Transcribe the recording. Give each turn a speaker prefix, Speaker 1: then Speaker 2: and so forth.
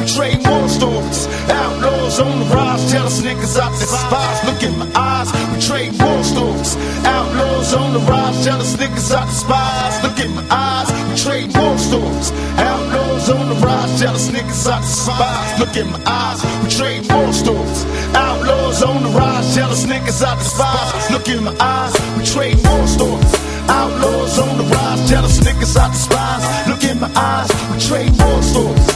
Speaker 1: we trade war stories. Outlaws on the rise, jealous niggas I despise. Look in my eyes, we trade war stories. Outlaws on the rise, jealous niggas I despise. Look in my eyes, we trade war stories. Outlaws on the rise, jealous niggas I despise. Look in my eyes, we trade war stories. Outlaws on the rise, jealous niggas I despise. Look in my eyes, we trade war stories. Outlaws on the rise, jealous niggas I despise. Look in my eyes, we trade war stories.